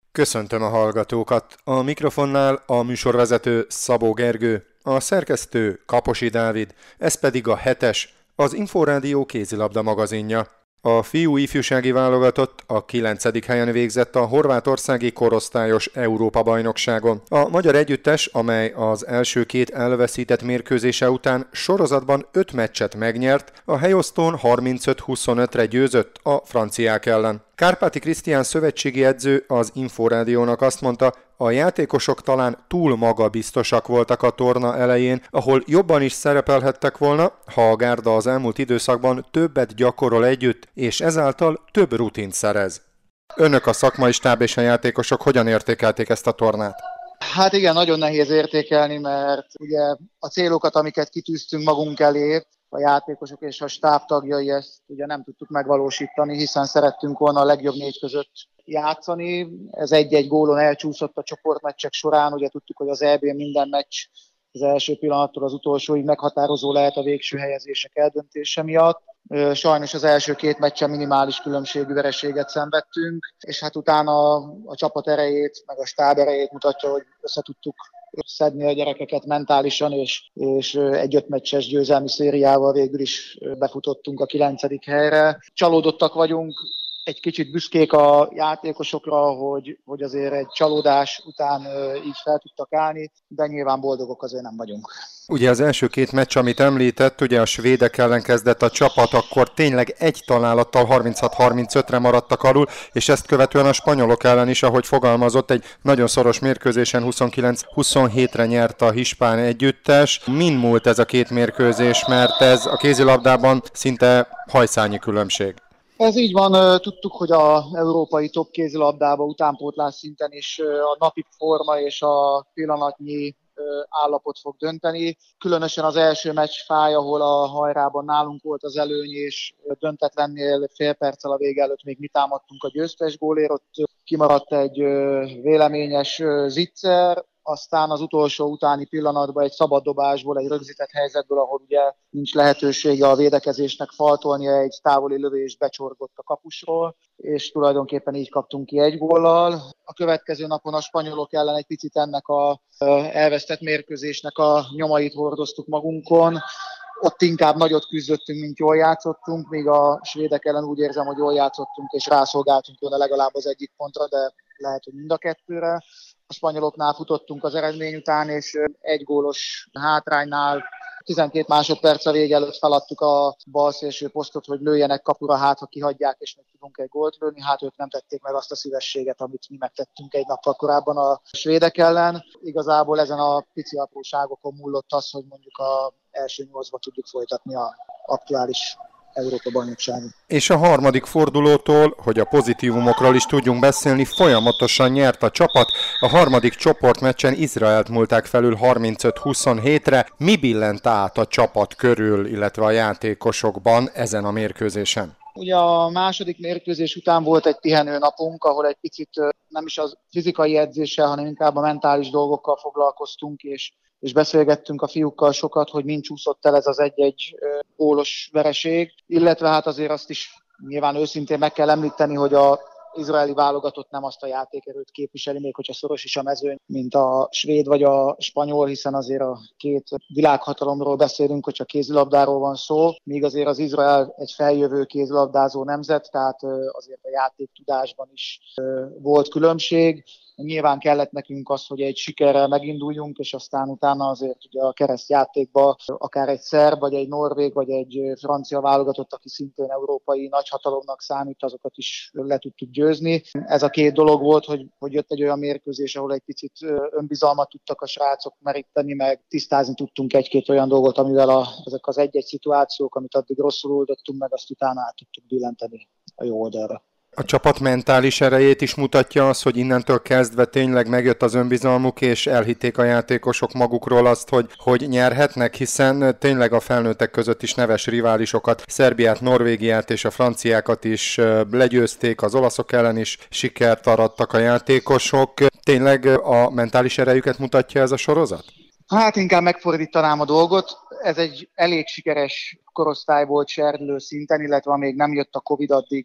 Köszöntöm a hallgatókat! A mikrofonnál a műsorvezető Szabó Gergő, a szerkesztő Kaposi Dávid, ez pedig a hetes, az Inforádió kézilabda magazinja. A fiú ifjúsági válogatott a 9. helyen végzett a horvátországi korosztályos Európa-bajnokságon. A magyar együttes, amely az első két elveszített mérkőzése után sorozatban 5 meccset megnyert, a helyosztón 35-25-re győzött a franciák ellen. Kárpáti Krisztián szövetségi edző az Inforádiónak azt mondta, a játékosok talán túl magabiztosak voltak a torna elején, ahol jobban is szerepelhettek volna, ha a gárda az elmúlt időszakban többet gyakorol együtt, és ezáltal több rutint szerez. Önök, a szakmai stáb és a játékosok hogyan értékelték ezt a tornát? Hát igen, nagyon nehéz értékelni, mert ugye a célokat, amiket kitűztünk magunk elé, a játékosok és a stáb tagjai ezt ugye nem tudtuk megvalósítani, hiszen szerettünk volna a legjobb 4 között játszani. Ez egy-egy gólon elcsúszott a csoportmeccsek során, ugye tudtuk, hogy az EB-n minden meccs az első pillanattól az utolsóig meghatározó lehet a végső helyezések eldöntése miatt. Sajnos az első 2 meccsen minimális különbségű vereséget szenvedtünk, és hát utána a csapat erejét, meg a stáb erejét mutatja, hogy össze tudtuk szedni a gyerekeket mentálisan, és egy 5 meccses győzelmi szériával végül is befutottunk a 9. helyre. Csalódottak vagyunk, egy kicsit büszkék a játékosokra, hogy azért egy csalódás után így fel tudtak állni, de nyilván boldogok azért nem vagyunk. Ugye az első 2 meccs, amit említett, ugye a svédek ellen kezdett a csapat, akkor tényleg egy találattal 36-35-re maradtak alul, és ezt követően a spanyolok ellen is, ahogy fogalmazott, egy nagyon szoros mérkőzésen 29-27-re nyert a hispán együttes. Min múlt ez a 2 mérkőzés, mert ez a kézilabdában szinte hajszányi különbség? Ez így van, tudtuk, hogy az európai top kézilabdában utánpótlás szinten is a napi forma és a pillanatnyi állapot fog dönteni. Különösen az első meccs fáj, ahol a hajrában nálunk volt az előny, és döntetlennél fél perccel a vége előtt még mi támadtunk a győztes gólért, ott kimaradt egy véleményes zicser, aztán az utolsó utáni pillanatban egy szabad dobásból, egy rögzített helyzetből, ahol ugye nincs lehetősége a védekezésnek faltolnia, egy távoli lövést becsorgott a kapusról, és tulajdonképpen így kaptunk ki 1 góllal. A következő napon a spanyolok ellen egy picit ennek a elvesztett mérkőzésnek a nyomait hordoztuk magunkon. Ott inkább nagyot küzdöttünk, mint jól játszottunk, míg a svédek ellen úgy érzem, hogy jól játszottunk, és rászolgáltunk volna legalább az egyik pontra, de lehet, hogy mind a 2-re. A spanyoloknál futottunk az eredmény után, és 1 gólos hátránynál 12 másodperc a vége előtt feladtuk a bal szélső posztot, hogy lőjenek kapura, hát ha kihagyják, és meg tudunk egy gólt lőni. Hát ők nem tették meg azt a szívességet, amit mi megtettünk egy nappal korábban a svédek ellen. Igazából ezen a pici apróságokon múlott az, hogy mondjuk az első 8-ba tudjuk folytatni az aktuális Európa-bajnokságot. És a harmadik fordulótól, hogy a pozitívumokról is tudjunk beszélni, folyamatosan nyert a csapat. A harmadik csoportmeccsen Izraelt múlták felül 35-27-re. Mi billent át a csapat körül, illetve a játékosokban ezen a mérkőzésen? Ugye a második mérkőzés után volt egy pihenőnapunk, ahol egy picit nem is az fizikai edzéssel, hanem inkább a mentális dolgokkal foglalkoztunk, és beszélgettünk a fiúkkal sokat, hogy mind csúszott el ez az egy-egy gólos vereség, illetve hát azért azt is nyilván őszintén meg kell említeni, hogy a izraeli válogatott nem azt a játékerőt képviseli, még hogyha szoros is a mezőny, mint a svéd vagy a spanyol, hiszen azért a 2 világhatalomról beszélünk, hogyha kézilabdáról van szó, míg azért az Izrael egy feljövő kézilabdázó nemzet, tehát azért a játéktudásban is volt különbség. Nyilván kellett nekünk az, hogy egy sikerrel meginduljunk, és aztán utána azért ugye a keresztjátékba akár egy szerb, vagy egy norvég, vagy egy francia válogatott, aki szintén európai nagyhatalomnak számít, azokat is le tudtuk győzni. Ez a 2 dolog volt, hogy jött egy olyan mérkőzés, ahol egy picit önbizalmat tudtak a srácok meríteni, meg tisztázni tudtunk 1-2 olyan dolgot, amivel ezek az egy-egy szituációk, amit addig rosszul oldottunk meg, azt utána át tudtuk billenteni a jó oldalra. A csapat mentális erejét is mutatja az, hogy innentől kezdve tényleg megjött az önbizalmuk, és elhitték a játékosok magukról azt, hogy nyerhetnek, hiszen tényleg a felnőttek között is neves riválisokat, Szerbiát, Norvégiát és a franciákat is legyőzték, az olaszok ellen is sikert arattak a játékosok. Tényleg a mentális erejüket mutatja ez a sorozat? Hát inkább megfordítanám a dolgot. Ez egy elég sikeres korosztály volt serdülő szinten, illetve amíg nem jött a Covid, addig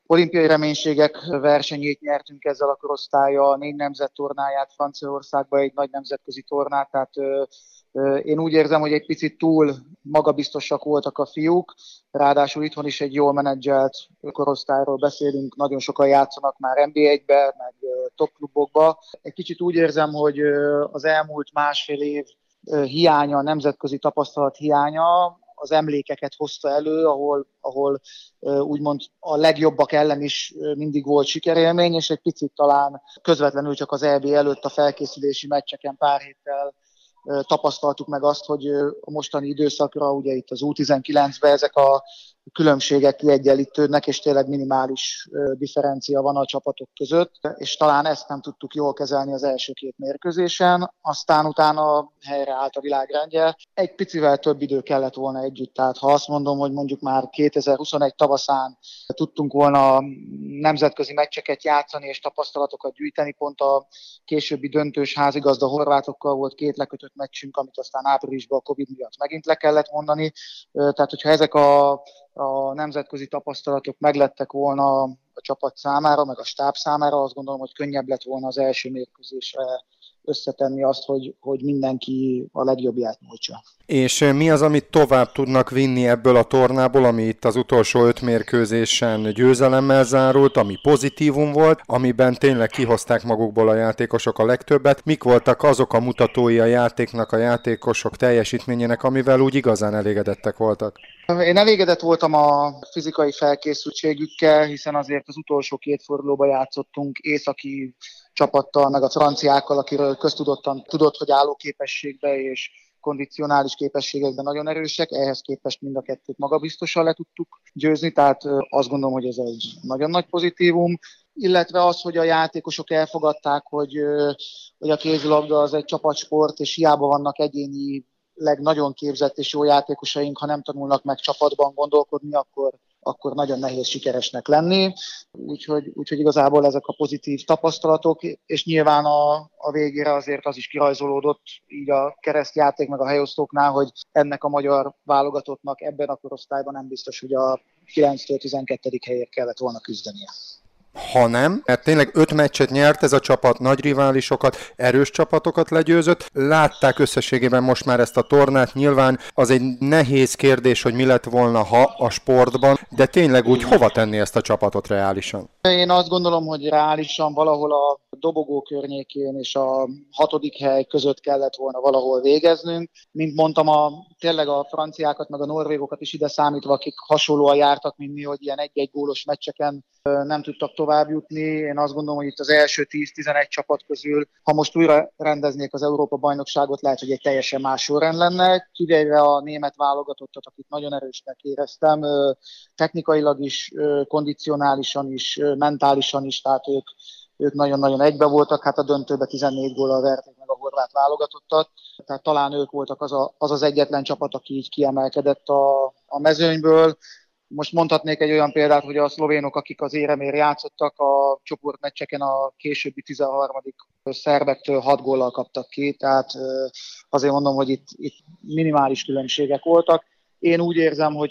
olimpiai reménységek versenyét nyertünk ezzel a korosztállyal, 4 nemzettornáját Franciaországban, egy nagy nemzetközi tornát, tehát én úgy érzem, hogy egy picit túl magabiztosak voltak a fiúk, ráadásul itthon is egy jól menedzselt korosztályról beszélünk, nagyon sokan játszanak már NB1-be, meg top klubokba. Egy kicsit úgy érzem, hogy az elmúlt másfél év hiánya, nemzetközi tapasztalat hiánya az emlékeket hozta elő, ahol úgymond a legjobbak ellen is mindig volt sikerélmény, és egy picit talán közvetlenül csak az EB előtt a felkészülési meccseken pár héttel tapasztaltuk meg azt, hogy a mostani időszakra, ugye itt az U19-ben ezek a különbségek kiegyenlítődnek, és tényleg minimális differencia van a csapatok között, és talán ezt nem tudtuk jól kezelni az első 2 mérkőzésen, aztán utána helyreállt a világrendje. Egy picivel több idő kellett volna együtt, tehát ha azt mondom, hogy mondjuk már 2021 tavaszán tudtunk volna nemzetközi meccseket játszani és tapasztalatokat gyűjteni, pont a későbbi döntős házigazda horvátokkal volt 2 lekötött meccsünk, amit aztán áprilisban a Covid miatt megint le kellett mondani. Tehát, hogyha ezek a nemzetközi tapasztalatok meglettek volna a csapat számára, meg a stáb számára, azt gondolom, hogy könnyebb lett volna az első mérkőzésre összetenni azt, hogy mindenki a legjobbját nyújtsa. És mi az, amit tovább tudnak vinni ebből a tornából, ami itt az utolsó 5 mérkőzésen győzelemmel zárult, ami pozitívum volt, amiben tényleg kihozták magukból a játékosok a legtöbbet? Mik voltak azok a mutatói a játéknak, a játékosok teljesítményének, amivel úgy igazán elégedettek voltak? Én elégedett voltam a fizikai felkészültségükkel, hiszen azért az utolsó 2 fordulóban játszottunk északi csapattal, meg a franciákkal, akiről köztudottan tudott, hogy állóképességben és kondicionális képességekben nagyon erősek, ehhez képest mind a 2-t magabiztosan le tudtuk győzni, tehát azt gondolom, hogy ez egy nagyon nagy pozitívum, illetve az, hogy a játékosok elfogadták, hogy a kézilabda az egy csapatsport, és hiába vannak egyéni nagyon képzett és jó játékosaink, ha nem tanulnak meg csapatban gondolkodni, akkor nagyon nehéz sikeresnek lenni. Úgyhogy igazából ezek a pozitív tapasztalatok, és nyilván a végére azért az is kirajzolódott így a keresztjáték meg a helyosztóknál, hogy ennek a magyar válogatottnak ebben a korosztályban nem biztos, hogy a 9-től 12. helyért kellett volna küzdenie. Ha nem, mert tényleg 5 meccset nyert ez a csapat, nagy riválisokat, erős csapatokat legyőzött. Látták összességében most már ezt a tornát, nyilván az egy nehéz kérdés, hogy mi lett volna, ha a sportban, de tényleg úgy hova tenni ezt a csapatot reálisan? Én azt gondolom, hogy reálisan valahol a dobogó környékén és a 6. hely között kellett volna valahol végeznünk. Mint mondtam, tényleg a franciákat meg a norvégokat is ide számítva, akik hasonlóan jártak, mint mi, hogy ilyen 1-1 gólos meccseken nem tudtak tovább jutni. Én azt gondolom, hogy itt az első 10-11 csapat közül, ha most újra rendeznék az Európa-bajnokságot, lehet, hogy egy teljesen más sorrend lenne, kivéve a német válogatottat, akit nagyon erősnek éreztem, technikailag is, kondicionálisan is, mentálisan is, tehát ők nagyon-nagyon egybe voltak, hát a döntőben 14 góllal verték meg a horvát válogatottat, tehát talán ők voltak az egyetlen csapat, aki így kiemelkedett a mezőnyből. Most mondhatnék egy olyan példát, hogy a szlovénok, akik az éremért játszottak, a csoportmeccseken a későbbi 13. szerbektől 6 góllal kaptak ki, tehát azért mondom, hogy itt minimális különbségek voltak. Én úgy érzem, hogy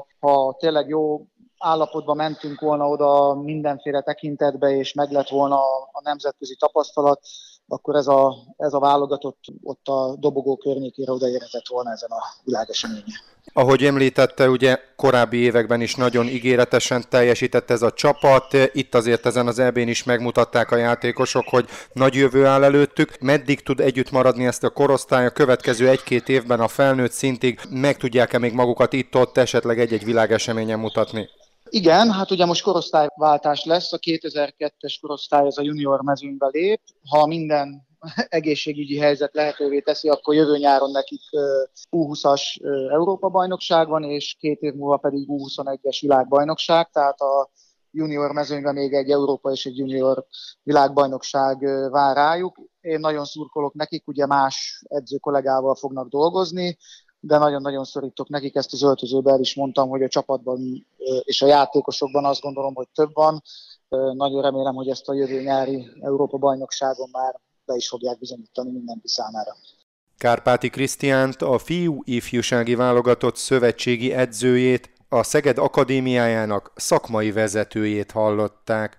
ha tényleg jó állapotban mentünk volna oda mindenféle tekintetbe, és meg lett volna a nemzetközi tapasztalat, akkor ez a válogatott ott a dobogó környékére odaérhetett volna ezen a világeseményen. Ahogy említette, ugye korábbi években is nagyon ígéretesen teljesített ez a csapat. Itt azért ezen az EB-n is megmutatták a játékosok, hogy nagy jövő áll előttük. Meddig tud együtt maradni ezt a korosztály a következő 1-2 évben a felnőtt szintig? Meg tudják-e még magukat itt-ott esetleg egy-egy világeseményen mutatni? Igen, hát ugye most korosztályváltás lesz, a 2002-es korosztály az a junior mezőnybe lép. Ha minden egészségügyi helyzet lehetővé teszi, akkor jövő nyáron nekik U20-as Európa-bajnokság van, és 2 év múlva pedig U21-es világbajnokság, tehát a junior mezőnyben még egy Európa és egy junior világbajnokság vár rájuk. Én nagyon szurkolok nekik, ugye más edző kollégával fognak dolgozni, de nagyon-nagyon szorítok nekik, ezt az öltözőben el is mondtam, hogy a csapatban és a játékosokban azt gondolom, hogy több van. Nagyon remélem, hogy ezt a jövő nyári Európa-bajnokságon már be is fogják bizonyítani mindenki számára. Kárpáti Krisztiánt, a fiú ifjúsági válogatott szövetségi edzőjét, A Szeged Akadémiájának szakmai vezetőjét hallották.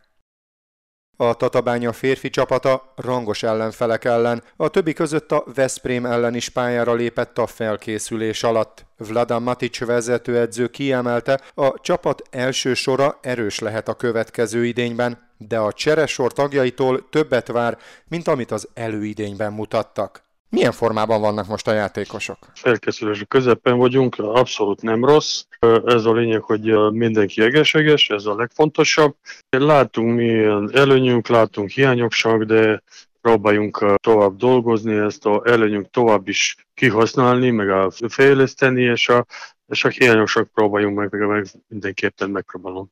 A Tatabánya férfi csapata rangos ellenfelek ellen, a többi között a Veszprém ellen is pályára lépett a felkészülés alatt. Vladan Matic vezetőedző kiemelte, a csapat első sora erős lehet a következő idényben, de a cseresor tagjaitól többet vár, mint amit az előidényben mutattak. Milyen formában vannak most a játékosok? Felkészülés közepén vagyunk, abszolút nem rossz. Ez a lényeg, hogy mindenki egészséges, ez a legfontosabb. Látunk milyen előnyünk, látunk hiányosság, de próbáljunk tovább dolgozni, ezt az előnyünk tovább is kihasználni, meg fejleszteni, és a hiányosság próbáljunk meg mindenképpen megpróbálom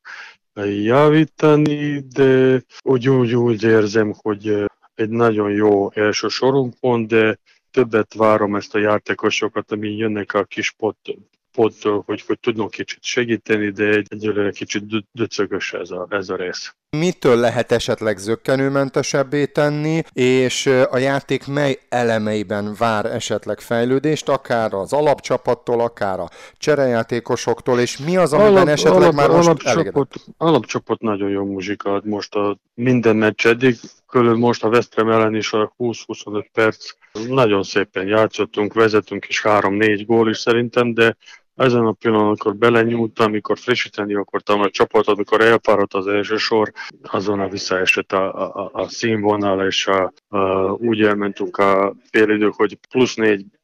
javítani, de úgy érzem, hogy egy nagyon jó első sorunk van, de többet várom ezt a játékosokat, ami jönnek a kis pottól, hogy tudnak kicsit segíteni, de egyelőre kicsit döcögös ez a rész. Mitől lehet esetleg zökkenőmentesebbé tenni, és a játék mely elemeiben vár esetleg fejlődést, akár az alapcsapattól, akár a cserejátékosoktól, és mi az, amiben esetleg már most elégedett? Alapcsapat nagyon jó muzsika, most minden meccs eddig, külön most a Veszprém ellen is a 20-25 perc, nagyon szépen játszottunk, vezetünk is 3-4 gól is szerintem, de ezen a pillanatban, amikor belenyúltam, amikor frissíteni akartam a csapatot, amikor elfáradt az első sor, azonnal visszaesett a színvonal, és úgy elmentünk a félidők, hogy plusz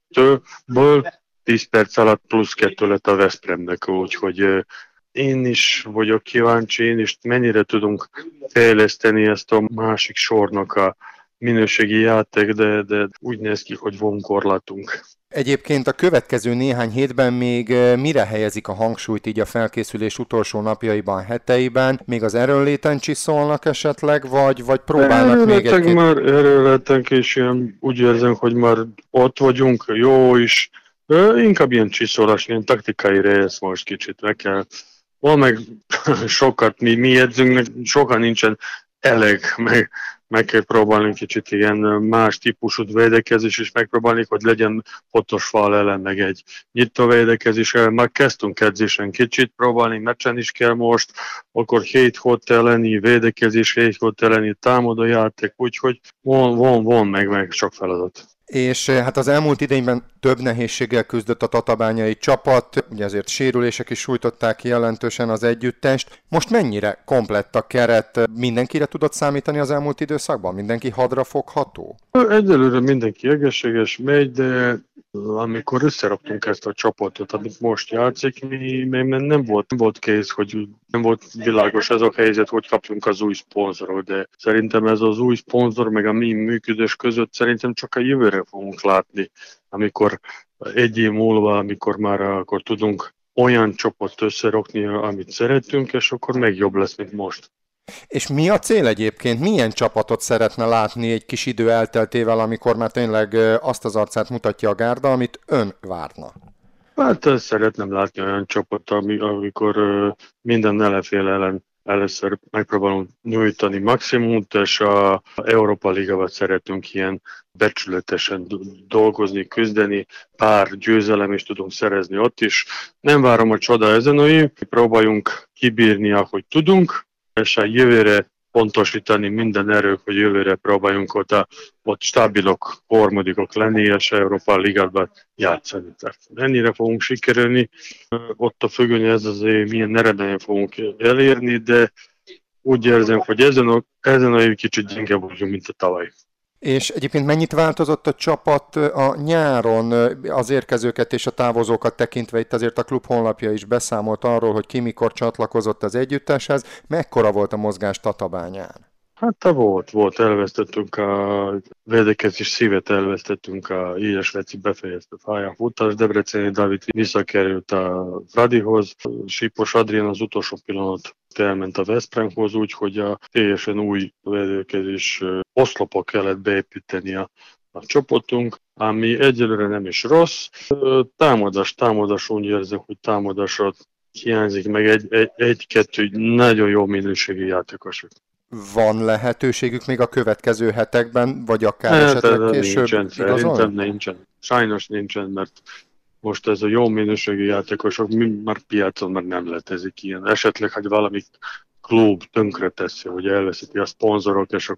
4-ből 10 perc alatt plusz 2 lett a Veszprémnek, úgyhogy én is vagyok kíváncsi, én is mennyire tudunk fejleszteni ezt a másik sornak a minőségi játék, de úgy néz ki, hogy van korlátunk. Egyébként a következő néhány hétben még mire helyezik a hangsúlyt így a felkészülés utolsó napjaiban, heteiben? Még az erőnléten csiszolnak esetleg, vagy próbálnak még egy-két? Már erőnléten is ilyen, úgy érzem, hogy már ott vagyunk, jó is. Inkább ilyen csiszolás, ilyen taktikai rész most kicsit meg kell. Van meg sokat, mi edzünk, sokan nincsen elég, meg kell próbálni kicsit ilyen más típusú védekezés is megpróbálni, hogy legyen potos fal ellen, meg egy nyitó védekezés ellen. Már kezdtünk edzésen kicsit próbálni, meccsen is kell most, akkor 7-6 elleni védekezés, 7-6 elleni támadójáték, úgyhogy van meg sok feladat. És hát az elmúlt idényben több nehézséggel küzdött a tatabányai csapat, ugye azért sérülések is sújtották jelentősen az együttest. Most mennyire komplett a keret? Mindenkire tudott számítani az elmúlt időszakban? Mindenki hadra fogható? Egyelőre mindenki egészséges, megy, de amikor összeraktunk ezt a csapatot, amit most játszik, nem volt kész, hogy nem volt világos ez a helyzet, hogy kapjunk az új szponzorot, de szerintem ez az új szponzor, meg a mi működés között szerintem csak a jövőre fogunk látni, amikor egy év múlva, amikor már akkor tudunk olyan csapat összerakni, amit szeretünk, és akkor meg jobb lesz, mint most. És mi a cél egyébként? Milyen csapatot szeretne látni egy kis idő elteltével, amikor már tényleg azt az arcát mutatja a gárda, amit ön várna? Hát szeretném látni olyan csapat, amikor minden ellenfél ellen először megpróbálunk nyújtani maximumot, és a Európa Ligában szeretünk ilyen becsületesen dolgozni, küzdeni, pár győzelem is tudunk szerezni ott is. Nem várom a csoda ezen a év, próbáljunk kibírni, ahogy tudunk, és a jövőre pontosítani minden erők, hogy jövőre próbáljunk ott stabilok, harmadikok lenni, és Európa Ligában játszani. Tehát ennyire fogunk sikerülni, ott a függően ez azért milyen eredményen fogunk elérni, de úgy érzem, hogy ezen a év kicsit gyengebb vagyunk, mint a tavaly. És egyébként mennyit változott a csapat a nyáron az érkezőket és a távozókat tekintve? Itt azért a klub honlapja is beszámolt arról, hogy ki mikor csatlakozott az együtteshez. Mekkora volt a mozgás Tatabányán? Hát volt, elvesztettünk a védekezés szívet, elvesztettünk a Éles Leci befejezte pályafutás, Debreceni Dávid visszakerült a Fradihoz, Sipos Adrián az utolsó pillanat elment a Veszprémhoz, úgyhogy a teljesen új védekezés oszlopok kellett beépíteni a csapatunk, ami egyelőre nem is rossz. Támadás, úgy érzem, hogy támadásra hiányzik meg egy-kettő nagyon jó minőségű játékosok. Van lehetőségük még a következő hetekben, vagy akár esetleg később igazolni? Nincsen. Sajnos nincsen, mert most ez a jó minőségi játékosok már piacon már nem létezik ilyen. Esetleg, hogy valami klub tönkre teszi, hogy elveszíti a szponzorok, és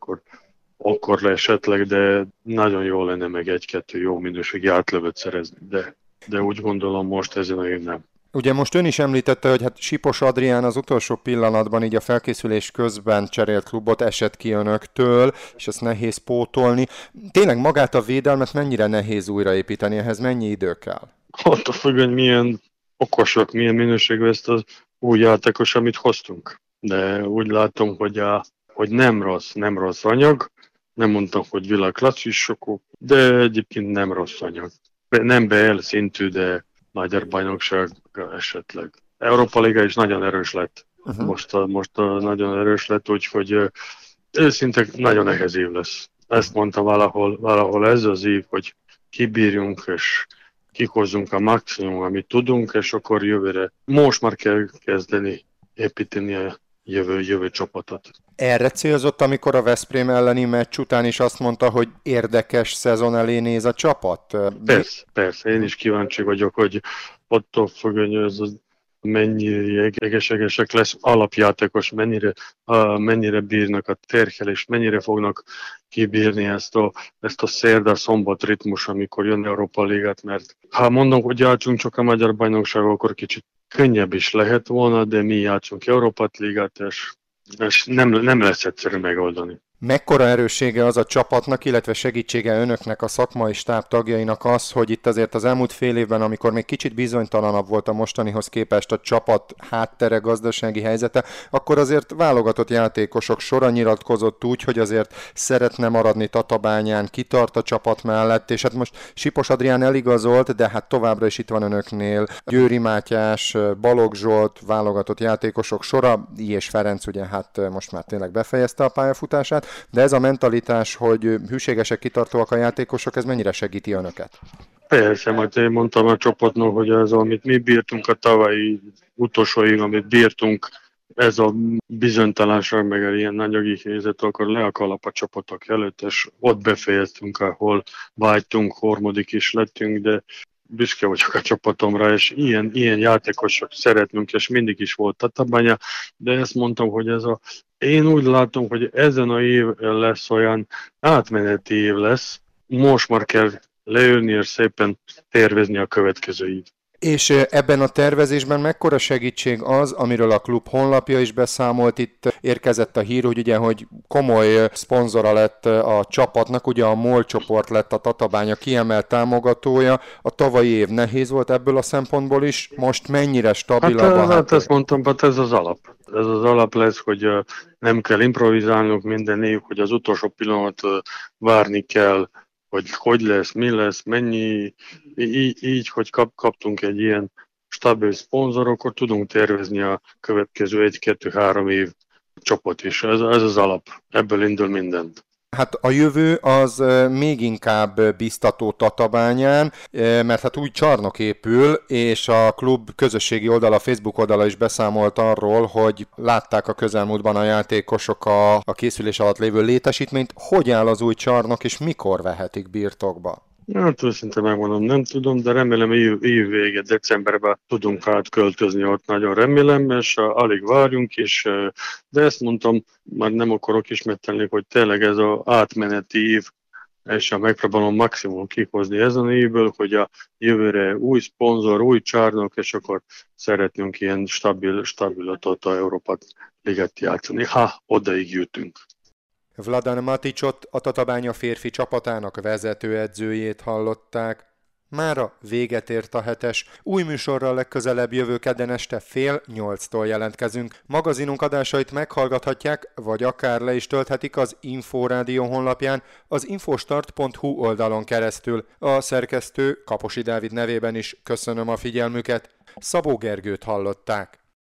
akkor esetleg, de nagyon jó lenne meg egy-kettő jó minőségi átlövőt szerezni, de úgy gondolom most ezen a év nem. Ugye most ön is említette, hogy hát Sipos Adrián az utolsó pillanatban így a felkészülés közben cserélt klubot, esett ki önöktől, és ezt nehéz pótolni. Tényleg magát a védelmet mennyire nehéz újraépíteni, ehhez mennyi idő kell? Attól függ, hogy milyen okosak, milyen minőségű ezt az új játékos, amit hoztunk. De úgy látom, hogy nem rossz anyag. Nem mondtam, hogy világklasszisok, de egyébként nem rossz anyag. Nem BL szintű, de magyar bajnokság esetleg. Európa Liga is nagyon erős lett. Most nagyon erős lett, úgyhogy őszintén nagyon nehéz év lesz. Ezt mondta valahol ez az év, hogy kibírjunk és kihozzunk a maximum, amit tudunk, és akkor jövőre most már kell kezdeni építeni a jövő csapatot. Erre célzott, amikor a Veszprém elleni meccs után is azt mondta, hogy érdekes szezon elé néz a csapat? Persze, én is kíváncsi vagyok, hogy attól függ, hogy ez mennyire egészségesek lesz alapjátékos, mennyire bírnak a terhelést, mennyire fognak kibírni ezt a szerda-szombat ritmus, amikor jön Európa Ligát, mert ha mondom, hogy játszunk csak a magyar bajnokság, akkor kicsit könnyebb is lehet volna, de mi játszunk Európa Ligát, és nem lesz egyszerű megoldani. Mekkora erőssége az a csapatnak, illetve segítsége önöknek, a szakmai stáb tagjainak az, hogy itt azért az elmúlt fél évben, amikor még kicsit bizonytalanabb volt a mostanihoz képest a csapat háttere, gazdasági helyzete, akkor azért válogatott játékosok sora nyilatkozott úgy, hogy azért szeretne maradni Tatabányán, kitart a csapat mellett, és hát most Sipos Adrián eligazolt, de hát továbbra is itt van önöknél Győri Mátyás, Balogh Zsolt, válogatott játékosok sora, és Ferenc ugye hát most már tényleg befejezte a pályafutását. De ez a mentalitás, hogy hűségesek, kitartóak a játékosok, ez mennyire segíti önöket? Persze, majd én mondtam a csapatnak, hogy ez, amit mi bírtunk a tavalyi utolsóig, amit bírtunk, ez a bizonytalanság, meg ilyen anyagi helyzet, akkor le a kalap a csapatok előtt, és ott befejeztünk, ahol vágytunk, harmadik is lettünk, de büszke vagyok a csapatomra, és ilyen játékosok szeretnünk, és mindig is volt Tatabánya, de ezt mondtam, hogy én úgy látom, hogy ezen a év lesz olyan átmeneti év lesz, most már kell leülni és szépen tervezni a következő év. És ebben a tervezésben mekkora segítség az, amiről a klub honlapja is beszámolt, itt érkezett a hír, hogy komoly szponzora lett a csapatnak, ugye a MOL csoport lett a Tatabánya kiemelt támogatója, a tavalyi év nehéz volt ebből a szempontból is, most mennyire stabilabb? Hát ezt mondtam, ez az alap. Ez az alap lesz, hogy nem kell improvizálnunk minden év, hogy az utolsó pillanat várni kell, hogy lesz, mi lesz, mennyi, így hogy kaptunk egy ilyen stabil szponzor, akkor tudunk tervezni a következő 1-2-3 év csapat is. Ez az alap, ebből indul mindent. Hát a jövő az még inkább biztató Tatabányán, mert hát új csarnok épül, és a klub közösségi oldala, Facebook oldala is beszámolt arról, hogy látták a közelmúltban a játékosok a készülés alatt lévő létesítményt. Hogy áll az új csarnok, és mikor vehetik birtokba? Hát őszintén megmondom, nem tudom, de remélem év vége, decemberben tudunk átköltözni ott, nagyon remélem, és alig várjunk, de ezt mondtam, már nem akarok ismételni, hogy tényleg ez az átmeneti év, és megpróbálom maximum kihozni ezen a évből, hogy a jövőre új szponzor, új csarnok, és akkor szeretnünk ilyen stabilatot a Európa Ligát játszani, ha odaig jutunk. Vladan Maticsot, a Tatabánya férfi csapatának vezetőedzőjét hallották. Mára véget ért a hetes. Új műsorral legközelebb jövő kedden este 7:30-tól jelentkezünk. Magazinunk adásait meghallgathatják, vagy akár le is tölthetik az Inforádió honlapján, az infostart.hu oldalon keresztül. A szerkesztő Kaposi Dávid nevében is köszönöm a figyelmüket. Szabó Gergőt hallották.